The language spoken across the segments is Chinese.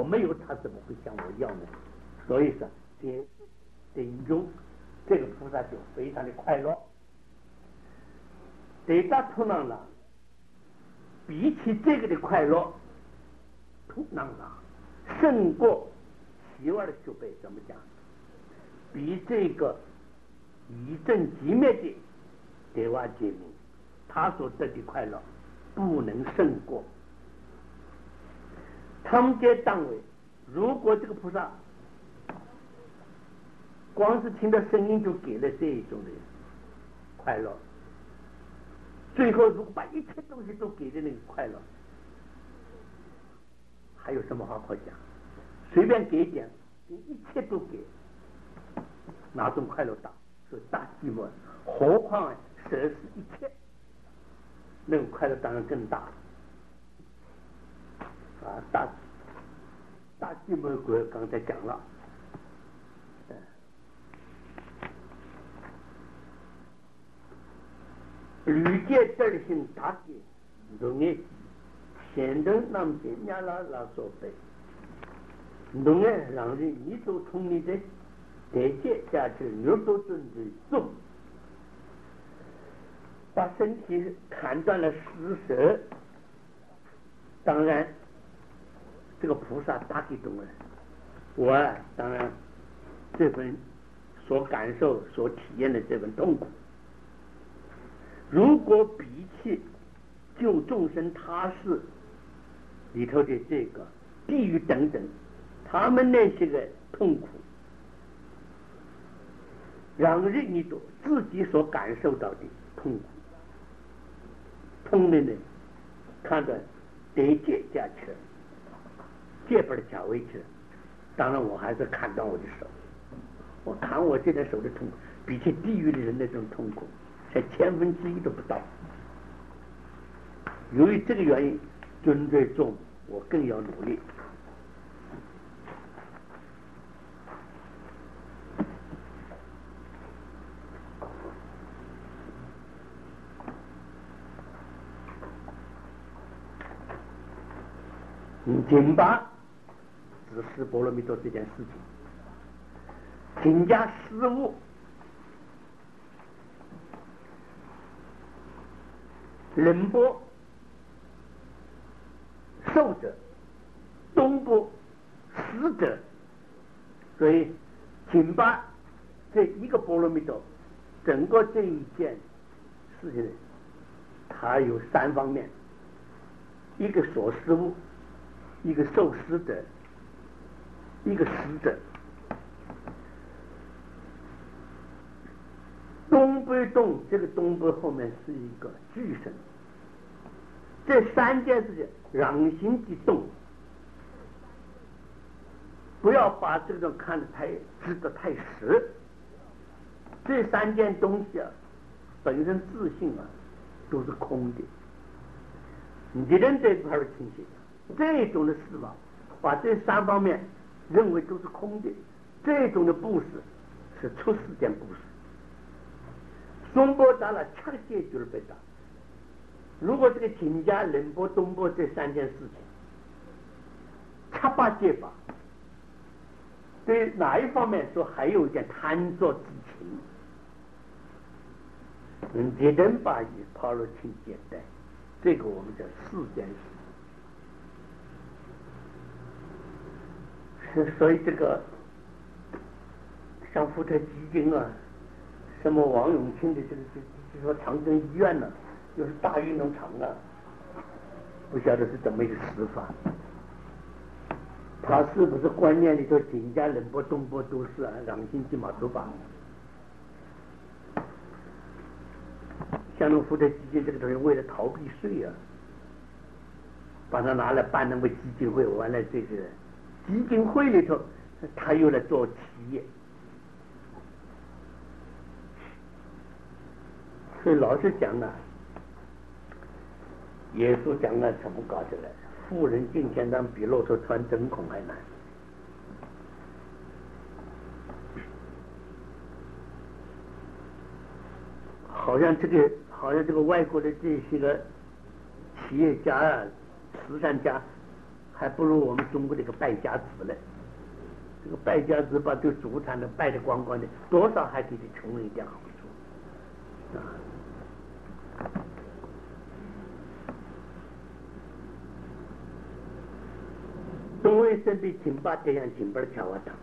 没有他怎么会向我要呢？所以说，临终这个菩萨就非常的快乐。对他土囊了，比起这个的快乐，土囊了胜过希望的修备，怎么讲？比这个一正寂灭的对瓦解明，他所得的快乐不能胜过。他这单位，如果这个菩萨光是听到声音就给了这一种的快乐，最后如果把一切东西都给的那个快乐，还有什么话可讲？随便给点，一切都给，哪种快乐大？所以大寂寞，何况舍是一切，那个快乐当然更大啊！大寂寞国刚才讲了，吕界德行大戒，农业显登南边亚拉所背，农业让人一周从你的대戒加持六度尊之重，把身体砍断了四舌，当然这个菩萨大给懂了。我当然这份所感受所体验的这份痛苦，如果比起救众生他事里头的这个地狱等等，他们那些个痛苦，让人一朵自己所感受到的痛苦，痛的呢，看着得戒加持，戒不是假为止。当然，我还是砍断我的手。我砍我这条手的痛苦，比起地狱的人那种痛苦，才1/1000都不到。由于这个原因，尊罪重，我更要努力。紧把指示波罗蜜多这件事情，请加失误，仁波受者，东波死者，所以请把这一个波罗蜜多，整个这一件事情，它有3方面，一个所失误，一个受施者，一个死者。东北动，这个东北后面是一个巨神。这3件事情让心的动，不要把这种看得知得太实。这3件东西啊，本身自信啊都是空的。你人这一块的清晰，这种的事吧，把这3方面认为都是空的，这种的布施是出世间布施。松波达了7戒就是被打。如果这个紧加仁波东波这3件事情，7、8戒法，对哪一方面说还有一点贪作之情，别人把你抛入清简单，这个我们叫4件事。所以这个像福特基金啊，什么王永庆的这说长征医院呢，又是大运动场啊，不晓得是怎么一个死法。他是不是观念里头紧加仁波东波都是啊，让心起码都把像那福特基金这个东西，为了逃避税啊，把它拿来办那么基金会，完了这个基金会里头他又来做企业。所以老实讲啊，耶稣讲了怎么搞起来？富人进天堂比骆驼穿针孔还难。好像这个外国的这些个企业家啊、慈善家， 还不如我们中国这个败家子呢。这个败家子把这个祖产的败得光光的，多少还给这穷人一点好处啊！东卫生比金巴这样金巴的条啊党。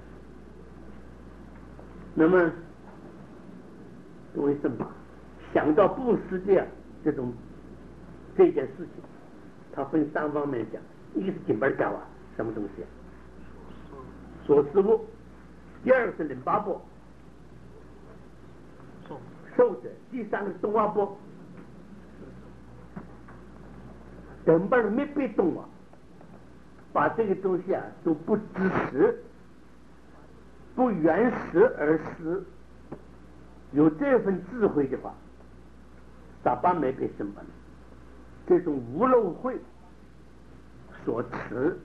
那么东卫生吧，想到布施这件事情，他分3方面讲，一个是金巴的条啊，什么东西啊？所施物。第二个是淋巴波，受者。第3个是动画波，等把没被动啊，把这个东西啊都不支持，不原实而施，有这份智慧的话，咋办没被生办？这种无漏慧所持、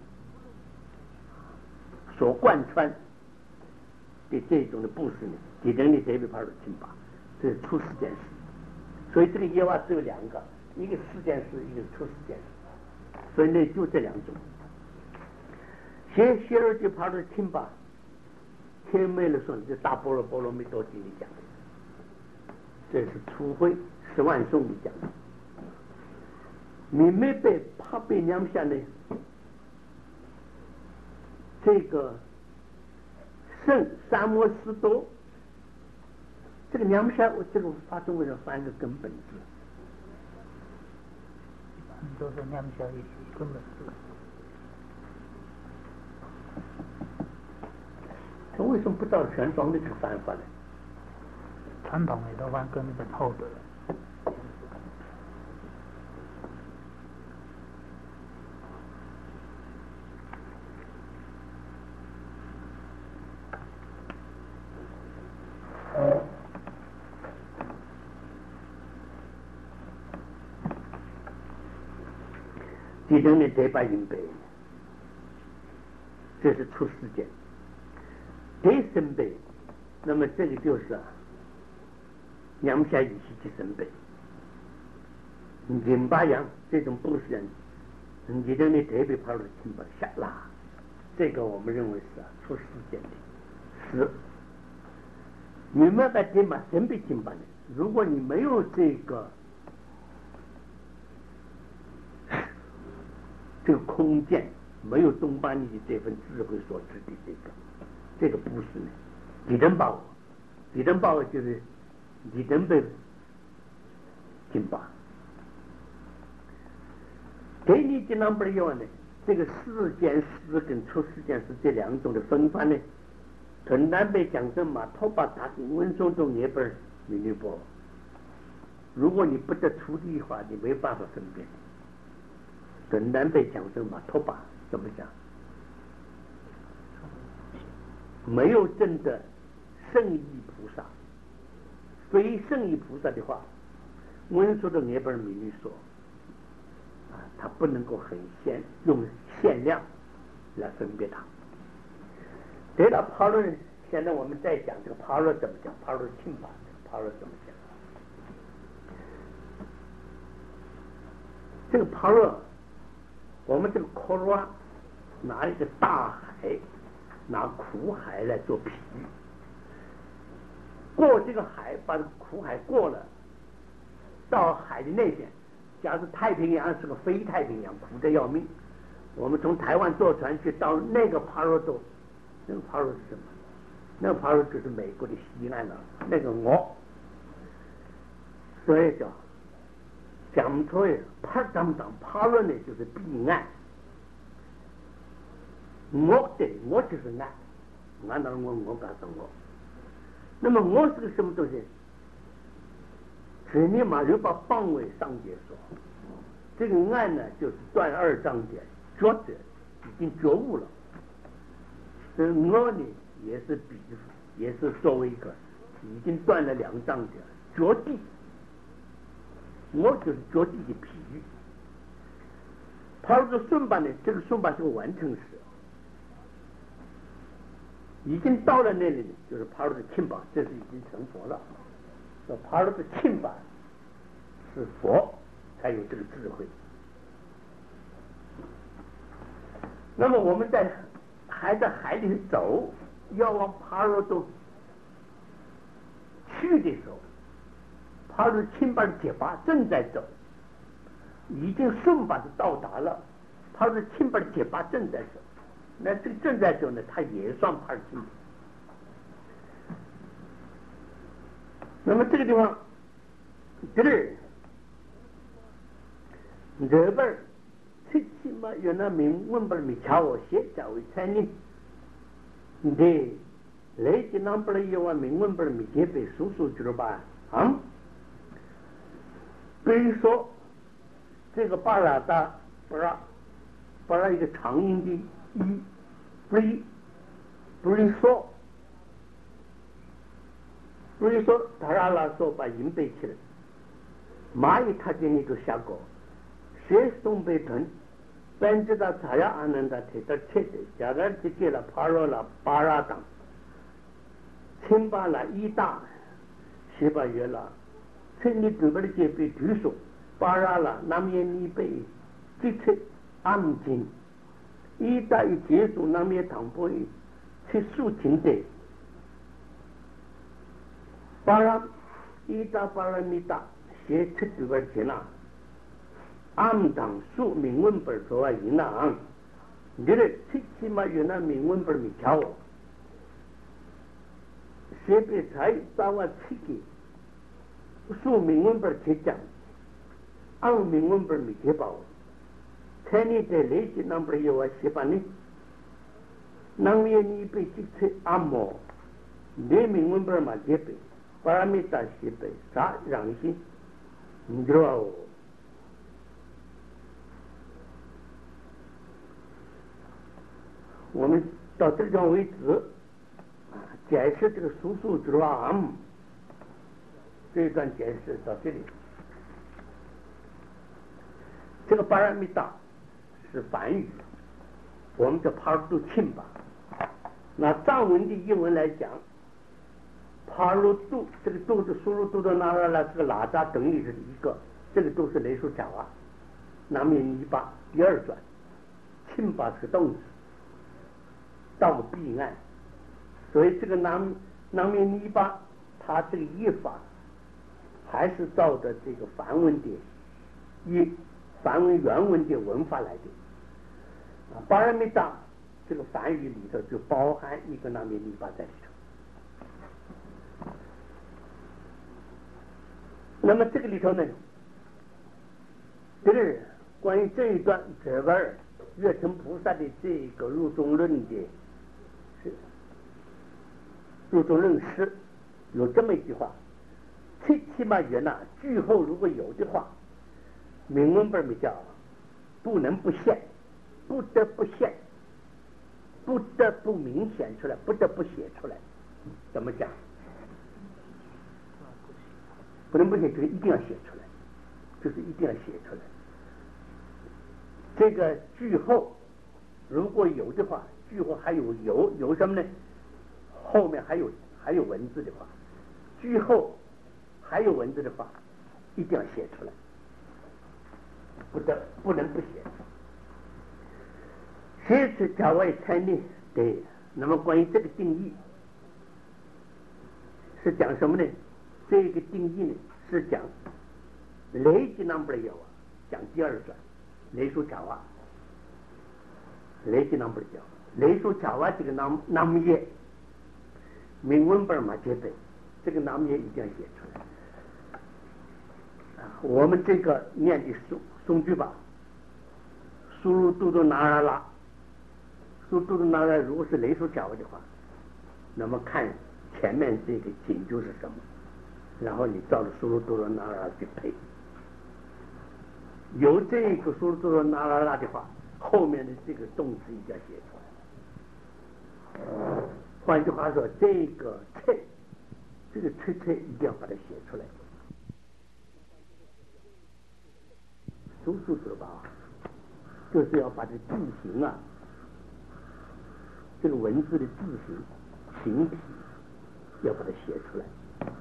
所贯穿的这种的布施呢，给人的这一块的清拔，这是出4件事。所以这个业化只有2个，一个4件事，一个出4件事。所以呢，就这2种。先学了这块的清拔，天美了说这大般若波罗蜜多经里讲的，这是初会10万颂里讲的。你没被怕被娘下呢，这个圣三摩斯多，这个娘下我这个发中文上翻一个根本字， 都是娘下一根本字。 他为什么不照全装的去翻法呢？ 传统的都翻根本后的。 其中的这把银杯，这是出世间。这身杯，那么这个就是娘下一起的身杯。银巴洋这种布施人，其中的特别跑的清白下拉，这个我们认为是出世间的是。你们把这嘛真被清白呢？如果你没有这个空间，没有东巴尼的这份智慧所致的这个布施呢，你能把握就是你能被清白。给你这两本以外呢，这个4件事跟出4件事这2种的分法呢，很难被讲成嘛，头把他跟文松中也本名律波。如果你不得出力的话，你没办法分辨。很难被讲成嘛，头把怎么讲？没有真的圣意菩萨，非圣意菩萨的话，文殊的涅槃弥律说他不能够很用限量来分别它。对了，帕罗，现在我们再讲这个帕罗怎么讲，帕罗清法，帕罗怎么讲？这个帕罗，我们这个科罗拿一个大海，拿苦海来做比喻，过这个海，把这个苦海过了，到海的那边。假如太平洋是个非太平洋，苦得要命，我们从台湾坐船去到那个帕罗州，那个帕罗是什么？那个帕罗就是美国的西岸了，那个我，所以叫讲出来帕当帕罗呢就是彼岸，我就是岸，岸到我告诉我，那么我是个什么东西？是你马上把方位上解说，这个岸呢就是断2章节，觉者已经觉悟了。所以我呢也是比喻，也是作为一个已经断了2章节觉地，我就是觉地的比喻。帕罗的顺巴呢，这个顺巴是个完成时，已经到了那里呢，就是帕罗的钦巴，这是已经成佛了。帕罗的钦巴是佛才有这个智慧。 那么我们还在海里走，要往帕罗洞去的时候，帕罗钦巴的结巴正在走，已经顺把它到达了。帕罗钦巴的结巴正在走，那这个正在走呢，它也算帕罗钦巴。那么这个地方，这儿这边最起码有那名文本没瞧我写叫为参呢，对，来的那边有啊名文本没写被叔叔知道吧？啊，比如说这个巴拉达巴拉一个长音的一，不是说。所以说，他让他说把音背起来，蚂蚁他今天就下过，学松背臀，本质的查呀安能的提到切的，加上这给了帕罗了巴拉当，清巴了一大，西巴月了，趁你对边的这被推说，巴拉了那面你被这切安静，一大一结束那面唐波一，去抒情的。巴拉伊达巴拉米达写出对边去了，暗当书明文本说话一样，你这最起码有那明文本没瞧，写别才找我去给，书明文本去讲，按明文本没去报，看你在那些那边有我写吧呢，那边你被这些按摩，你明文本嘛这边。巴拉米达西北啥让心，你知道？我们到这个地方为止，解释这个叔叔之王这一段解释到这里。这个巴拉米达是梵语，我们叫帕鲁杜钦巴。那藏文的英文来讲。帕鲁杜这个杜是苏鲁杜的那拉这个拉扎等里是一个，这个都是雷书讲啊，南面泥巴第二转，钦巴是个动词，到彼岸，所以这个南面泥巴它这个译法还是照着这个梵文原文的文法来的。巴拉米达这个梵语里头就包含一个南面泥巴在里头。那么这个里头呢，这个关于这一段这边月成菩萨的这个入中论的入中论诗有这么一句话，最起码原来句后如果有的话，明文本没叫不能不现，不得不现，不得不明显出来，不得不写出来，怎么讲？不能不写，就是一定要写出来，就是一定要写出来。这个句后如果有的话，句后还有什么呢？后面还有文字的话，句后还有文字的话，一定要写出来，不能不写。写出假外参呢？对。那么关于这个定义是讲什么呢？这个定义呢是讲雷吉南不有啊，讲第二转雷书乔啊，雷吉南不有雷书乔啊，这个南木叶明文本嘛接本，这个南木叶一定要写出来。我们这个念的诵句吧，苏鲁杜杜拿拉拉，苏杜杜拿拉如果是雷书乔的话，那么看前面这个紧就是什么，然后你照着苏鲁多罗那拉去配，有这个苏鲁多罗那拉的话，后面的这个动词一定要写出来。换句话说，这个菜一定要把它写出来。苏苏知道吧？就是要把这字形啊，这个文字的字形形体要把它写出来。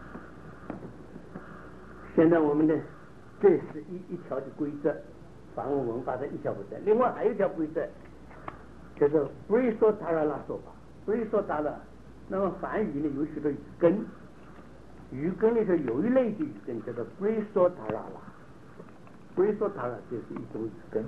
现在我们呢，这是一条的规则，梵文文化的一条规则。另外还有一条规则， 就是 Brisotara 说法。Brisotara， 那么梵语呢有许多语根，语根里头有一类的语根叫做 Brisotara， Brisotara 就是一种语根，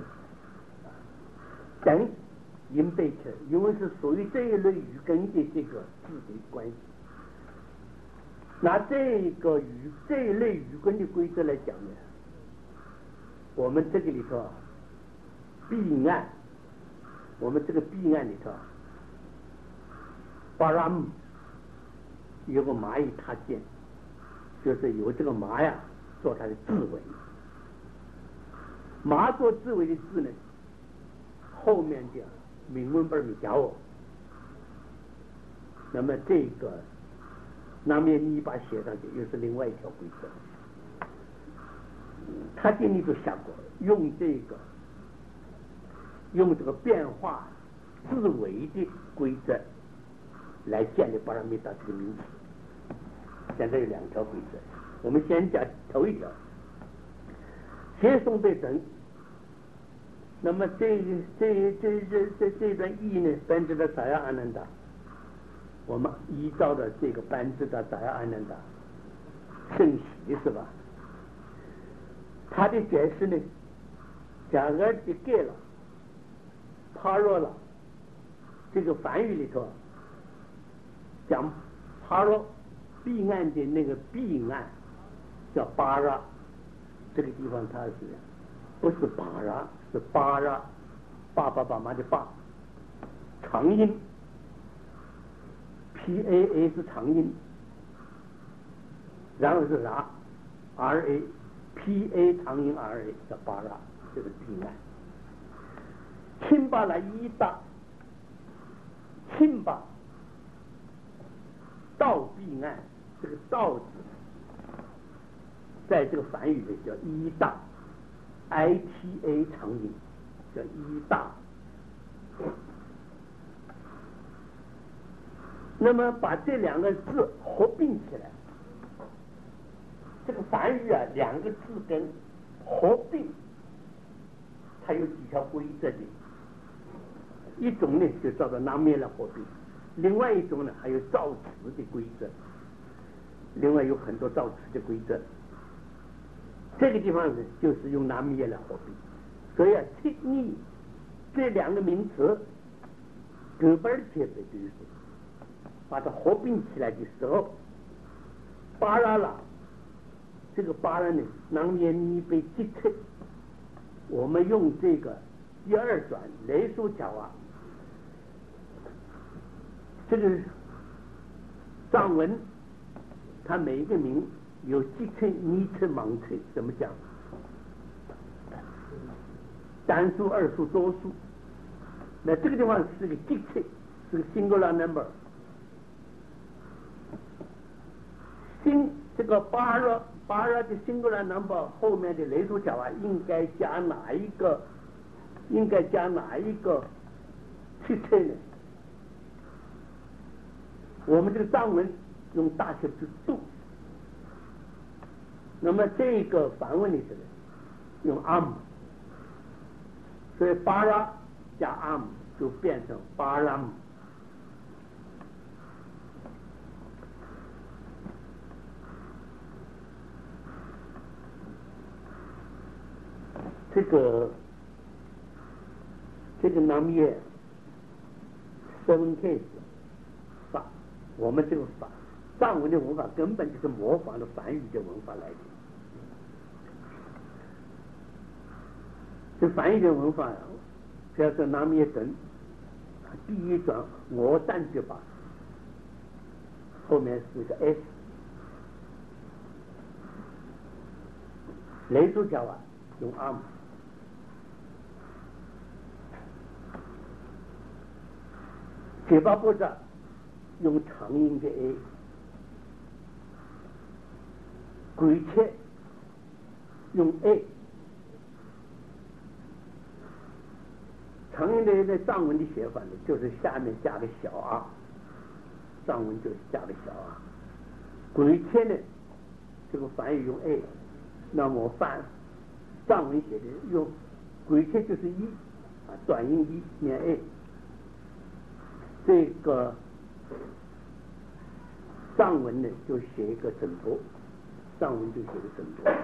等因被起来，因为是属于这一类语根的这个字的关系。拿这一类语根的规则来讲呢，我们这个里头避案，我们这个避案里头，巴拉姆有个蚂蚁踏剑，就是由这个麻呀做它的字尾，麻做字尾的字呢，后面的明文本没加哦。那么这个那么你把写上去又是另外一条规则。他建立就想过用这个变化字尾的规则来建立巴拉米达这个名词。现在有2条规则，我们先讲头一条，写诵对等。那么这段译呢，班智达萨亚阿南达，我们依照的这个班智达萨亚阿南达圣习是吧？他的解释呢，假如的给了帕若了，这个梵语里头讲帕若避案的那个避案叫巴拉，这个地方它是不是巴拉，是巴拉，爸爸爸妈的爸，长音 PAA 是长音，然后是RA PA 长音 RA 叫巴拉，这是避案。亲巴拉一大，亲巴道避案，这个道字在这个梵语里叫一大 ITA 长音，叫一大。那么把这2个字合并起来，这个梵语啊2个字根合并，它有几条规则的。一种呢就照着那面来合并，另外一种呢还有造词的规则，另外有很多造词的规则。这个地方呢就是用那面来合并，所以啊，你这2个名词根本结合就是把它合并起来的时候，巴拉拉这个巴拉呢，那面你被击退，我们用这个第2转雷苏角啊，这个藏文它每一个名有击退、昵称、盲称，怎么讲？单数、二数、多数。那这个地方是个击退，是个 singular number。这个巴拉的 singular number 后面的雷苏角啊，应该加哪一个去退呢？我们这个藏文用大写字度，那么这个梵文里头呢用 am， 所以巴拉加 am 就变成巴拉姆。这个南耶 7 case 法，我们这个法藏文的文法根本就是模仿了梵语的文法来的。这梵语的文法，比如说南耶等，第一转我占句法，后面是个 S， 雷苏角啊用 arm。解巴布扎用长音的 A， 鬼切用 A， 长音的 A 在藏文的写法呢，就是下面加个小 r， 藏文就是加个小 r。鬼切呢，这个梵语用 A， 那么藏文写的用鬼切就是一啊，短音一念 A。 这个上文呢就写一个整波，上文就写个整波。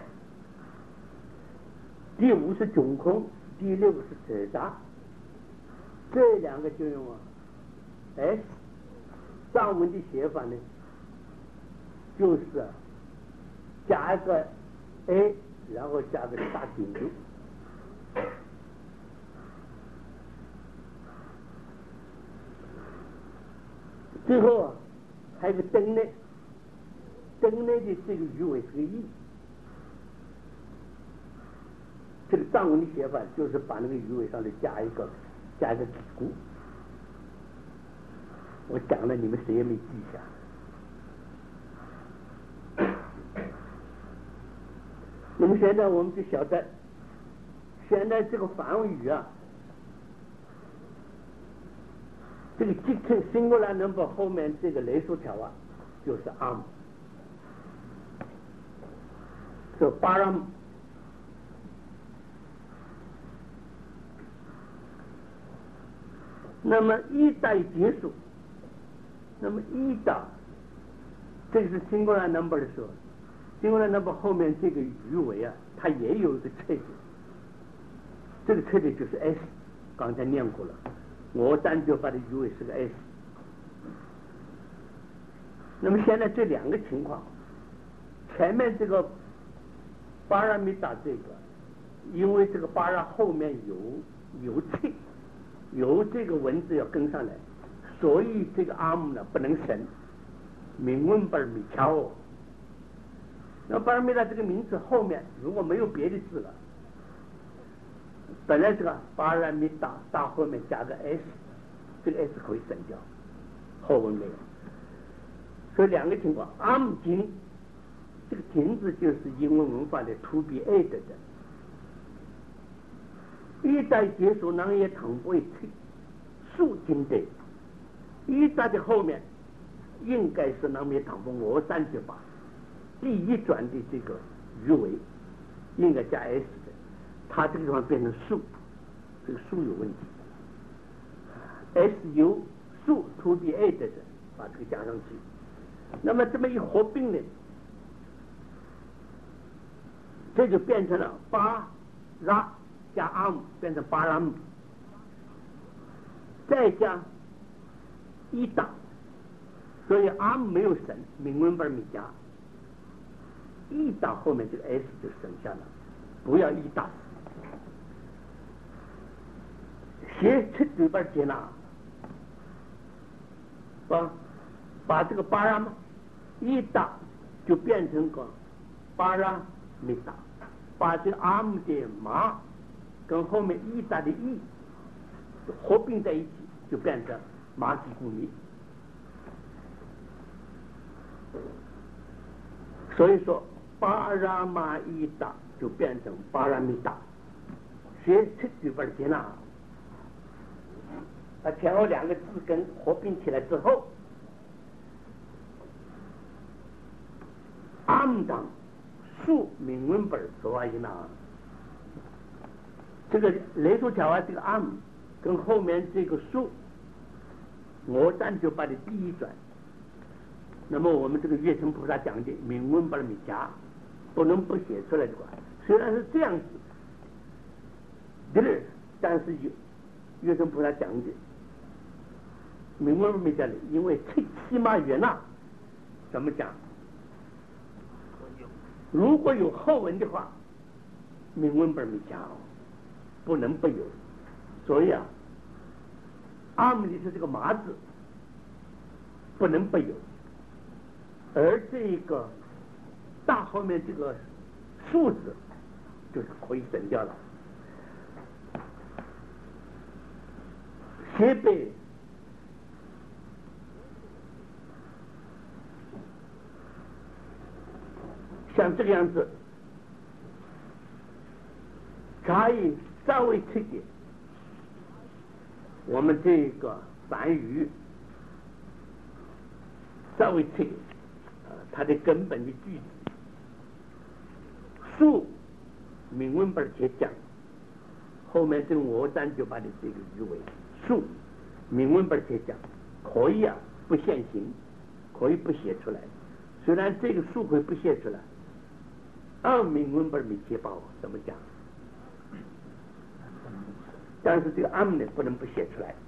第五是窘空，第六是扯杂，这两个就用S。上文的写法呢，就是加一个 A， 然后加个大顶住。最后还有个灯呢，灯呢的这个鱼尾是个翼。这个藏文的写法就是把那个鱼尾上头加一个底箍。我讲了，你们谁也没记下。那么现在我们就晓得，现在这个梵语啊，这个 singular number 后面这个雷数条啊，就是 arm， so param。那么一代结束，那么一到这个是 singular number 的时候，singular number 后面这个鱼尾啊，它也有一个侧点，这个侧点就是 S， 刚才念过了，我单就把的鱼尾是个 S。那么现在这两个情况，前面这个巴拉米达这个，因为这个巴拉后面有侧。由这个文字要跟上来，所以这个阿姆呢不能省，明文巴尔米乔哦。那巴尔米达这个名词后面如果没有别的字了，本来这个巴尔米达到后面加个 S， 这个 S 可以省掉，后文没有。所以两个情况，阿姆金这个金字就是英文文法的 to be added 的。一代结束，那也同不会退，数金的。一代的后面应该是那么也同不我398，第一转的这个鱼尾应该加 S 的，它这个地方变成数，这个数有问题。SU 数 to be added 的，把这个加上去。那么这么一合并呢，这就变成了巴拉。加 arm 变成巴拉姆，再加一打，所以 arm 没有省，明文本米加，一打后面这个 S 就省下了，不要一打。写出对半接纳，把这个巴拉嘛一打就变成个巴拉米达，把这个 arm 的马。跟后面一打的一合并在一起，就变成马吉古米。所以说巴拉马一打就变成巴拉米达，学出句本接纳，把前后两个字根合并起来之后，阿姆当数明文本所谓呢。这个雷数条啊，这个 arm 跟后面这个数，我398的第一转。那么我们这个月称菩萨讲的明文巴拉米加，不能不写出来的话，虽然是这样子，但是月称菩萨讲的明文巴拉米加的，因为起码原呐，怎么讲？如果有后文的话，明文巴拉米加。不能不有，所以阿姆里是这个麻字不能不有，而这个大后面这个数字就是可以省掉了。斜背像这个样子，可以稍微吃点，我们这个梵语稍微吃点，它的根本的句子，数明文本节讲，后面这个我398的这个语尾数明文本写讲可以啊，不现行，可以不写出来。虽然这个书会不写出来，按明文本没写报怎么讲？但是这个案呢不能不写出来。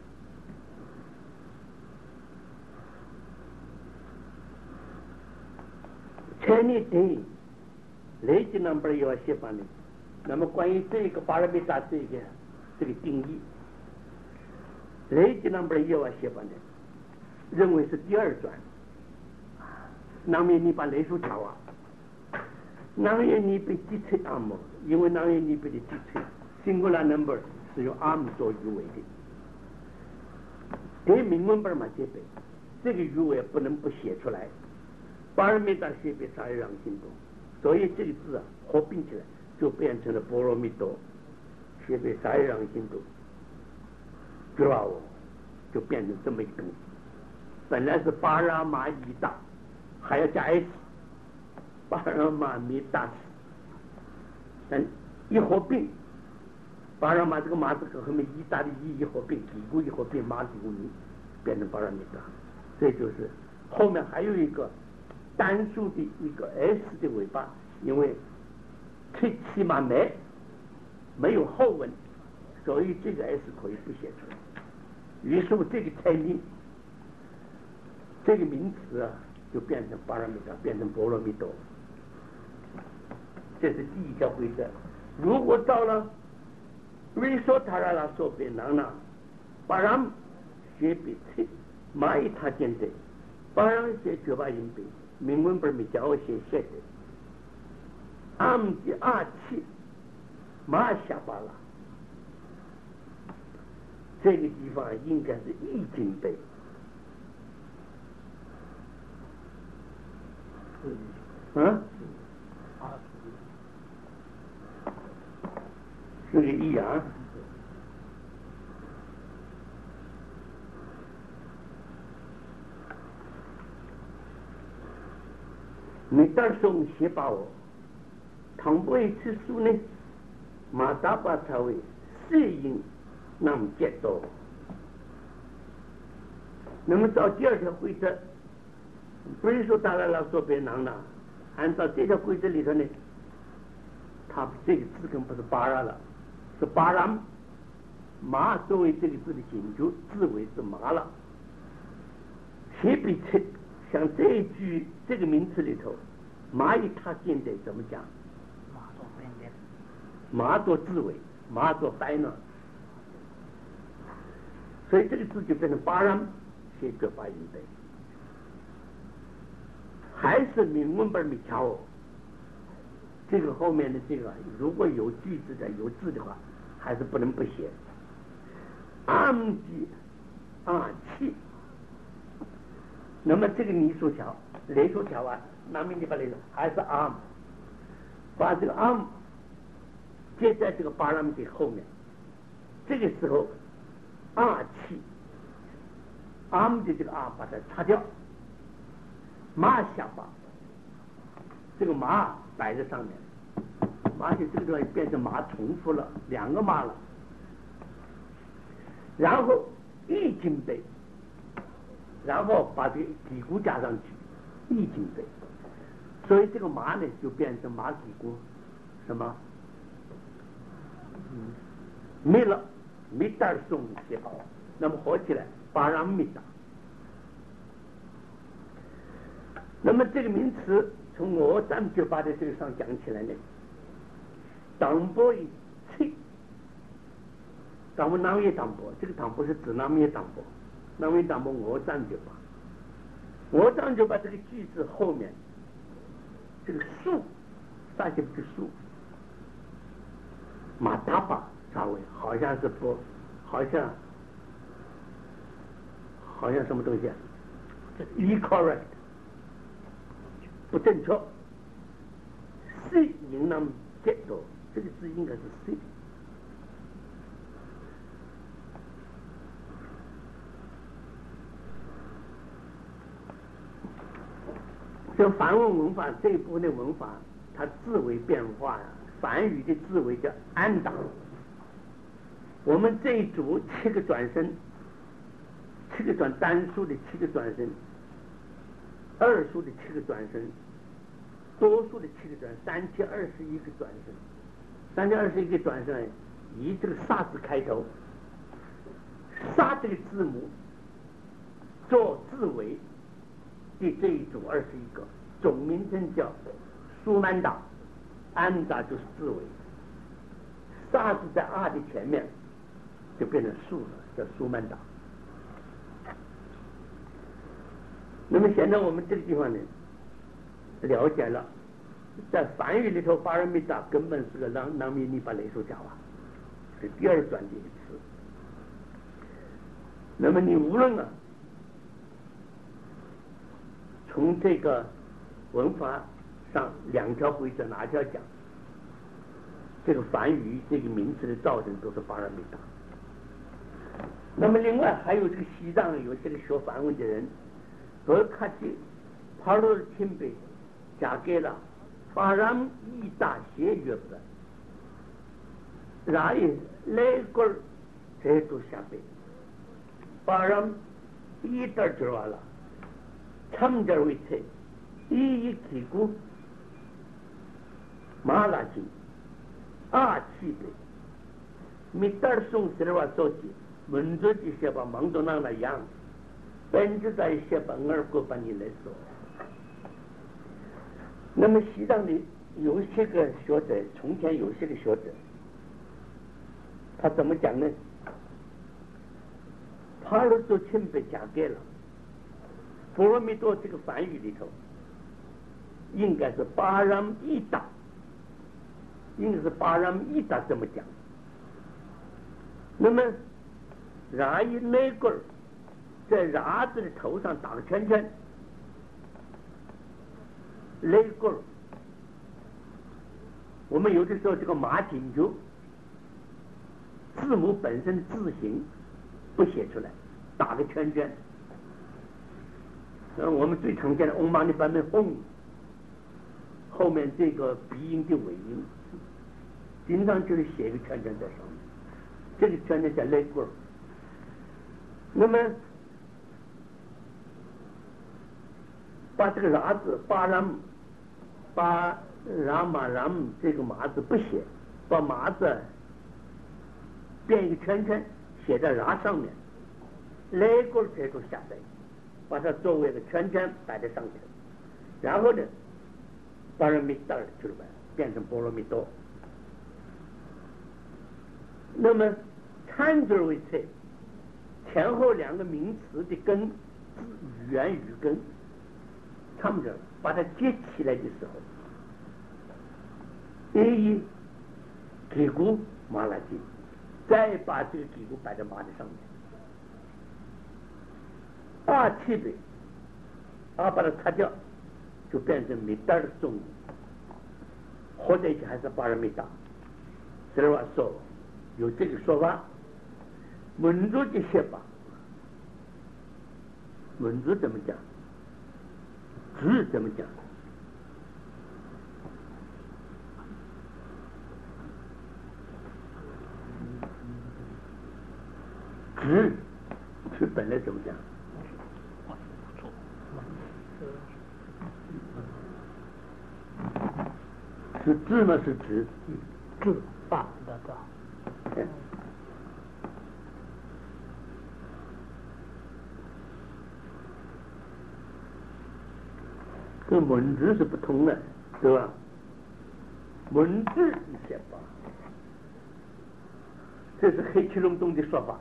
前年对累计 number 也要写法呢。那么关于这个巴拉米达这个定义，累计 number 也要写法呢，认为是第二转。那么你把雷数调啊，那也你被击退 arm， 因为那也你被的击退 singular number 是由 arm 做余尾的。给明文本嘛这边，这个余尾不能不写出来。巴尔密达写给萨伊让心多，所以这个字啊合并起来就变成了波罗蜜多，写给萨伊让心多，知道哦，就变成这么一个东西。本来是巴拉马伊达，还要加 s， 巴拉马米达斯，但一合并，巴拉马这个马字和后面伊达的伊一合并，底固一合并，马底固尼变成巴拉米达，这就是后面还有一个单数的一个 s 的尾巴，因为起码没有后文，所以这个 s 可以不写出来。于是这个概念，这个名词啊，就变成巴拉米达，变成波罗蜜多。这是第一条规则。如果到了瑞索塔拉拉索贝囊呢，巴拉写比切马伊塔见的，巴拉写绝巴音贝。明文本没教我写的，俺的阿七马下巴拉，这个地方应该是易经背，是个易啊。你到时候写把我，唐不一次书呢，马达巴才会适应那么接到。那么照第二条规则，不是说达赖拉说别囊了，按照这条规则里头呢，它这个字根不是巴拉了，是巴拉马作为这个字的紧就字尾是麻了，写比切。像这一句这个名词里头，蚂蚁它现在怎么讲？马做字尾，马做白呢，所以这个字就变成巴拉写个巴音背，还是明文本没调哦。这个后面的这个如果有句子的有字的话，还是不能不写。安吉啊气。那么这个泥塑条、雷塑条啊，那么你把雷塑还是 arm， 把这个 arm 接在这个巴拉姆的后面，这个时候二气 arm 的这个 r 把它擦掉，马下巴，这个马摆在上面，马就这个地方变成马重复了两个马了，然后易经背。然后把这个底固加上去，易经背，所以这个马呢就变成马底固，什么？没了，没带送写好，那么合起来巴拉米达。那么这个名词从我398的这个上讲起来呢，党波一切，党波南越党波，这个党波是指南越党波。那么咱们我398这个句子后面这个数啥些不是数，马达巴稍微好像是不，好像什么东西啊 ？incorrect 不正确。C 应当接到这个字应该是 C。这梵文文法这一部分的文法，它字尾变化呀，梵语的字尾叫安达。我们这一组7个转身， 7个转单数的7个转声，二数的7个转声，多数的7个转，3七21个转声，3七21个转声以这个沙字开头，沙这个字母做字尾的这一组21个，总名称叫苏曼达，安达就是字尾，沙字在啊的前面就变成苏了，叫苏曼达。那么现在我们这个地方呢，了解了，在梵语里头，巴尔密达根本是个朗米尼巴雷苏加瓦，是第二转的一个词。那么你无论从这个文法上2条规则哪条讲，这个梵语这个名词的造成都是巴尔密达。那么另外还有这个西藏有些个学梵文的人，都看见帕罗钦贝加给了法让一大写约不的，然后来个这都下背，法让一大就完了，参加为菜，一起股马拉金起背，米达松是话做起，民族这些把忙都拿来养。本质在一些本儿过把你来说，那么西藏的有些个学者，从前有些个学者，他怎么讲呢？帕罗多钦被加给了，波罗蜜多这个梵语里头，应该是巴让伊达，应该是巴让伊达这么讲。那么然一那个在รา字的头上打个圈圈，那个我们有的时候这个马紧球字母本身的字形不写出来，打个圈圈。我们最常见的嗡嘛的版本嗡，后面这个鼻音的尾音，经常就是写一个圈圈在上面，这个圈圈叫那个。那么把这个รา字巴拉马让这个马字不写，把马字变一个圈圈写在รา上面，那个这个下来，把它作为一个圈圈摆在上面，然后呢，巴拉米达去了变成波罗蜜多。那么参字为菜，前后2个名词的根，语言语根。他们这把它接起来的时候，一给骨马拉金，再把这个给骨摆在马的上面，起背，把它擦掉，就变成米达的中，合在一起还是巴尔密达。这话说有这个说法，民族的写法，民族怎么讲？字怎么讲？字本来怎么讲？是字吗？是字？ 字大的大。 跟文字是不同的，对吧？文字一写法，这是黑漆隆咚的说法。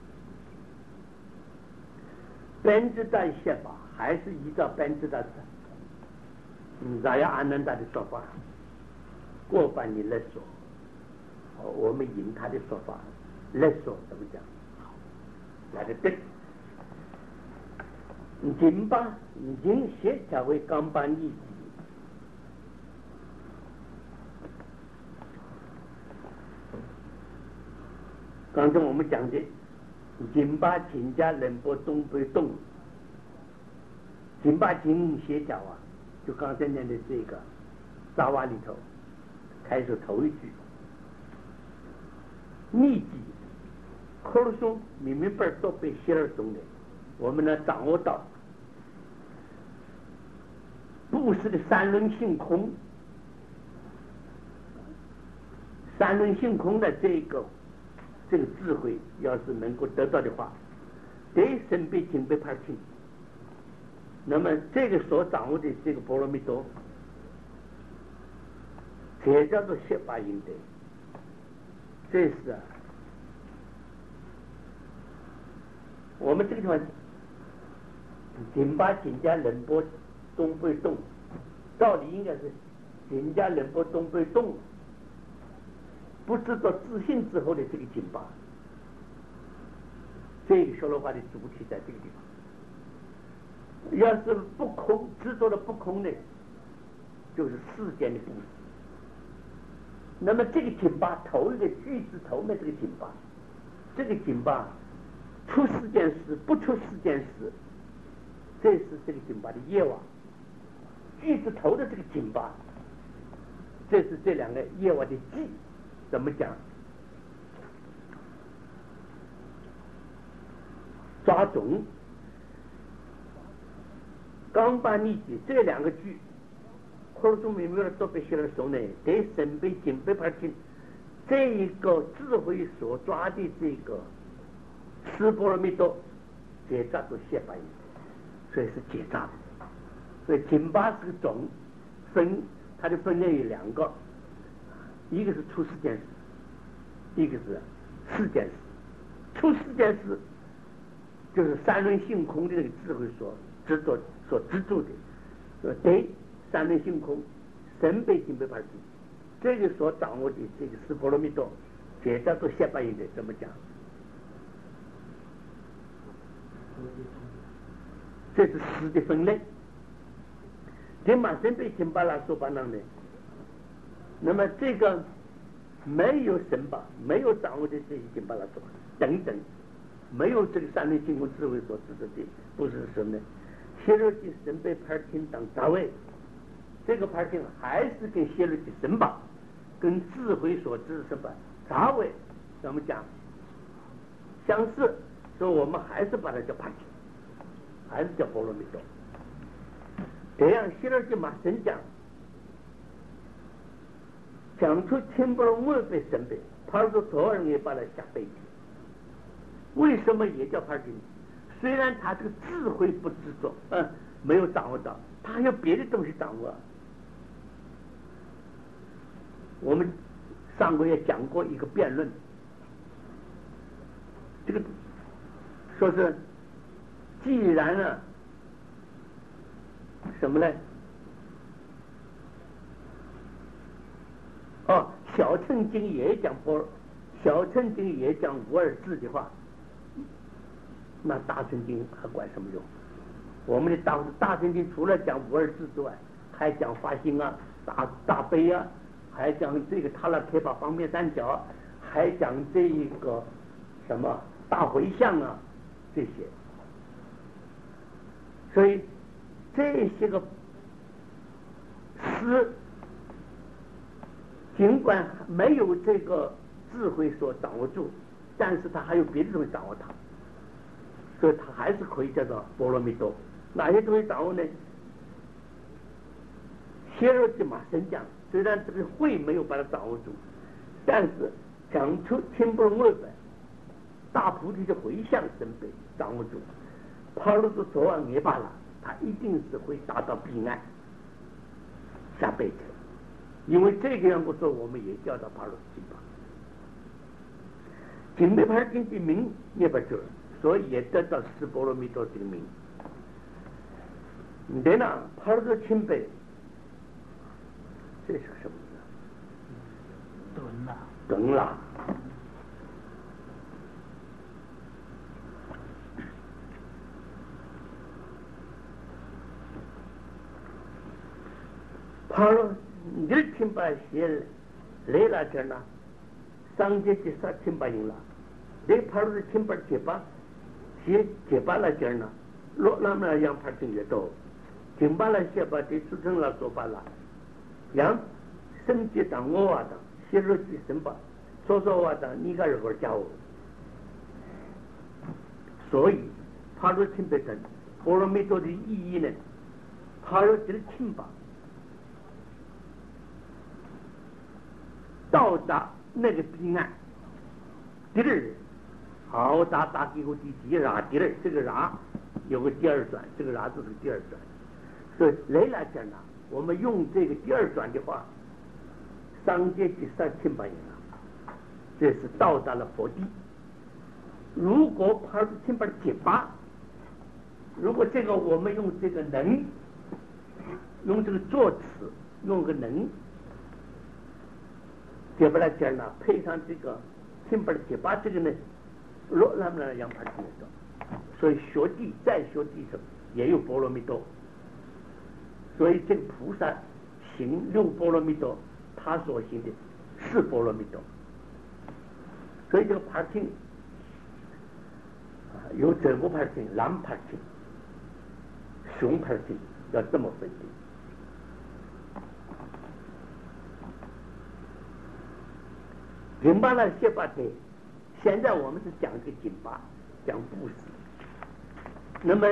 本质的写法还是依照本质的扎亚阿南达的说法，过半你来说，我们引他的说法来说怎么讲？来个对。金巴已经写才会刚办一级，刚才我们讲的金巴秦家人波东北东，金巴秦写脚就刚才念的这个扎瓦里头开始头一句，密集口松明明本都被写而中的。 我们呢掌握到布施的三轮性空，三轮性空的这个智慧，要是能够得到的话，对身被经被派清，那么这个所掌握的这个波罗蜜多，这叫做十八因德。这是我们这个地方紧巴紧加人波东北动，道理应该是紧加人波东北动，不是做自信之后的这个紧巴。这个说罗话的主体在这个地方。要是不空，执着的不空呢，就是世间的布施。那么这个紧巴头一个句子头呢，这个紧巴，这个紧巴出世间事不出世间事，这是这个紧巴的业网。句子头的这个紧巴，这是这两个业网的记。怎么讲？抓种刚把你记这两个句，或者说明明都被写的时候呢，对身被经被派经这一个智慧所抓的这个十波罗蜜多，结扎都写白，所以是结扎的。所以经巴是个种分，它的分类有两个，一个是出世间事，一个是世间事。出世间事就是三轮性空的那个智慧所执着的，对三轮性空，身被经被派经，这个所掌握的这个十波罗蜜多，这叫做十八因德。怎么讲？这是识的分类。天马身被经巴拉说巴囊的，那么这个没有神巴，没有掌握的这些经巴拉说等等，没有这个三轮性空智慧所知的的，不是什么呢？邪罗的神被派经当杂位，这个派经还是跟邪罗的神巴，跟智慧所知什么杂位怎么讲相似，所以我们还是把它叫派经，还是叫波罗蜜多。这样邪罗的马神讲出天不容我被神被，派出多少人也把它下背。为什么也叫派经？虽然他这个智慧不执着，没有掌握到，他还有别的东西掌握。我们上个月讲过一个辩论，这个说是既然呢，什么呢？小乘经也讲小乘经也讲无二智的话，那大乘经还管什么用？我们的大乘经除了讲无二智之外，还讲发心啊、大悲啊，还讲这个他那贴把方面三角，还讲这一个什么大回向啊这些。所以这些个诗，尽管没有这个智慧所掌握住，但是他还有别的东西掌握它，所以他还是可以叫做波罗蜜多。哪些东西掌握呢？邪罗的马神讲，虽然这个慧没有把它掌握住，但是讲出天不容我本，大菩提的回向神被掌握住，帕罗的所望涅巴拉，他一定是会达到彼岸下辈子。因为这个样不说，我们也叫他帕罗经巴。经没帕经的名涅巴者，所以也得到十波罗蜜多这个名。你看呢，帕罗钦贝，这是个什么字？顿啦。帕罗。你听把写来了这呢，上节去啥听把赢了，这帕罗的听把结巴，写结巴了这呢，落那么样帕听越多，听把了写把这出成了做把了，样升级当我话的，写了几声吧，说话的你个人家伙，所以帕罗钦贝等波罗蜜多的意义呢，帕罗提的钦巴到达那个彼岸，第二好大给我第二第二，这个然有个第二转，这个然就是第二转，所以来讲呢，我们用这个第二转的话，上界第三钦巴人了，这是到达了佛地。如果帕罗钦巴的解发，如果这个我们用这个能，用这个作词，用个能，解不来讲呢，配上这个钦巴的解发，这个呢，若那么样帕提的，所以学地在学地上也有波罗蜜多，所以这个菩萨行六波罗蜜多，他所行的是波罗蜜多，所以这个帕提有这个帕提、蓝帕提、熊帕提，要这么分的。紧巴呢，谢巴的，现在我们是讲这个紧巴，讲布施。那么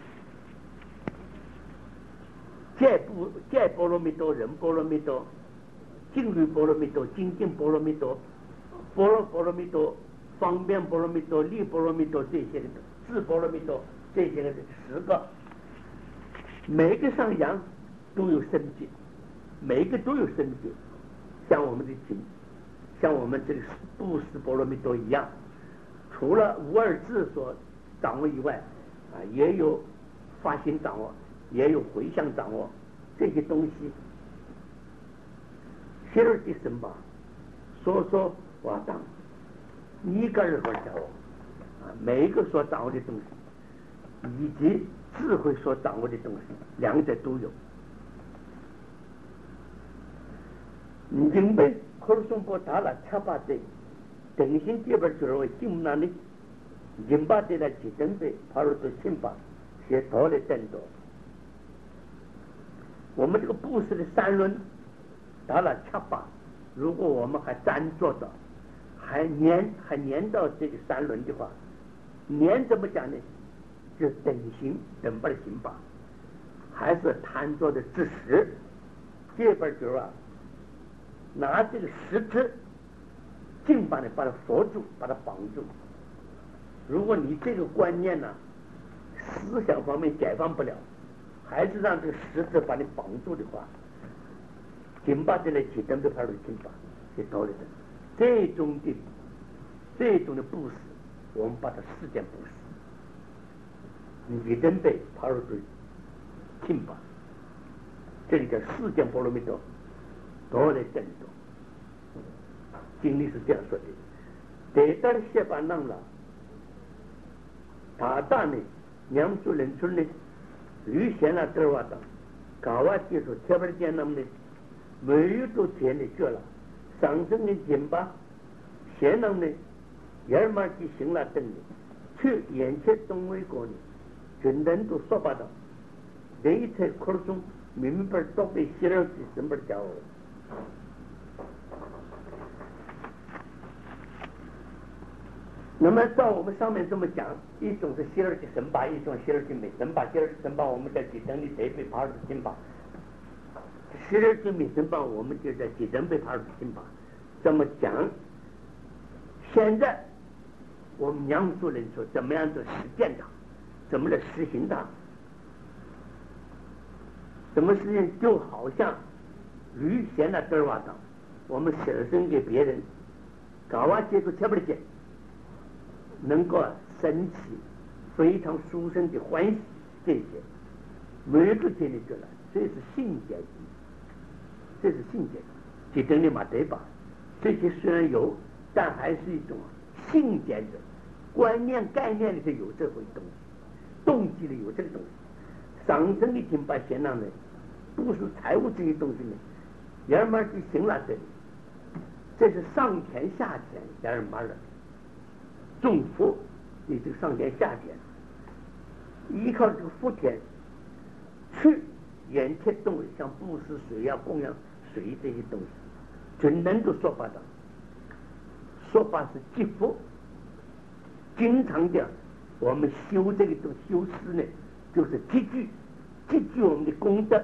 戒波罗蜜多、人波罗蜜多、净律波罗蜜多、精进波罗蜜多、波罗蜜多、方便波罗蜜多、利波罗蜜多，这些个智波罗蜜多，这些个10个，每个上扬都有生计，每个都有生计，像我们的经。像我们这个布施波罗蜜多一样，除了无二智所掌握以外，也有发心掌握，也有回向掌握，这些东西。第二的什么？说瓦当，你个人所掌握，每一个所掌握的东西，以及智慧所掌握的东西，两者都有。因为可是说不打了七八岁，等心这边就是进那里，8岁的几等岁，跑入到7、8，写多了更多。我们这个布施的3轮打了7、8，如果我们还单做到，还粘到这个3轮的话，粘怎么讲呢？就等心等不了行吧，还是贪做的知识，这边就是拿这个石子尽把它锁住，把它绑住。如果你这个观念呢，思想方面解放不了，还是让这个石子把你绑住的话，紧把这来起灯的派入紧把是道理的。这种的布施，我们把它世间布施，你真被派入紧把，这个叫世间波罗蜜多。多来更多，经历是这样说的。得到了谢巴囊了，大呢，娘祖人村呢，吕贤了德瓦等，搞完技术，贴不见那么的，没有都钱的绝了，上升的紧巴，贤能呢，二马去行了等的，去眼前东为国呢，军人都说不到，这一切可中明白都被希尔的什么教。那么照我们上面这么讲，一种是希尔的神巴，一种希尔的美神巴。希尔的神巴我们在几等里得被帕尔的金巴，希尔的美神巴我们就在几等被帕尔的金巴。这么讲，现在我们娘祖人说怎么样的实践它，怎么来实行它？怎么实现？就好像吕贤的德瓦当，我们舍身给别人，搞完结束切不了解，能够升起非常殊胜的欢喜，这些每个建立出来，这是信解，这是信解，其中的嘛对吧？这些虽然有，但还是一种信解的观念概念里头有这回东西，动机里有这个东西，上升的经把贤囊呢，不是财务这些东西呢。亚尔马尔行了这里，这是上田下田，亚尔马尔种福，你这个上田下田，依靠这个福田去眼前动物，像布施水啊、供养水这些东西，全人都说法的，说法是积福，经常的我们修这种修饰呢，就是积聚我们的功德。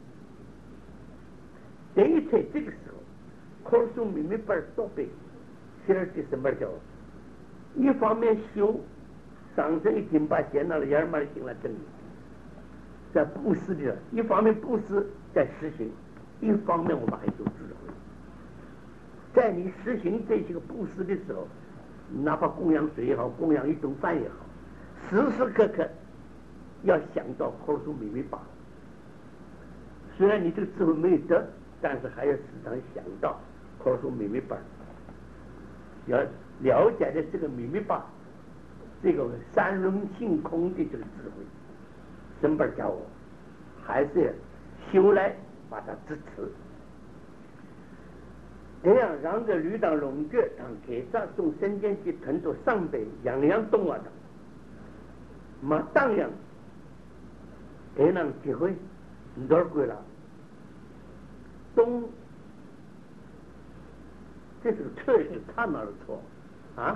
等于在这个时候，口述秘密本多背，写了这什么叫？一方面修上身已经把见到了眼儿行了正义，在布施的，一方面布施在实行，一方面我们还有智慧。在你实行这些个布施的时候，哪怕供养水也好，供养一顿饭也好，时时刻刻要想到口述秘密法。虽然你这个智慧没有得，但是还要时常想到口述秘密法，要了解的这个秘密法，这个三轮性空的这个智慧，身本教我，还是修来把它支持。这样让这吕当龙觉当给咱从身间去腾出上辈样样动啊的，嘛当然给能机会多贵了，东这是错是他哪儿的错啊？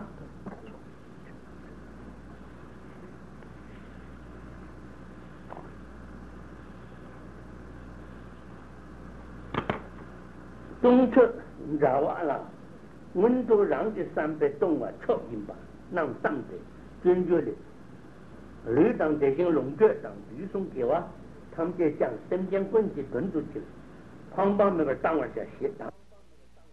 东侧绕完了，温度让这三百动啊超音吧，让上的坚决的，吕当这些龙觉当吕送给我，他们就将身边棍子蹲住去了，狂暴那个当我叫写当。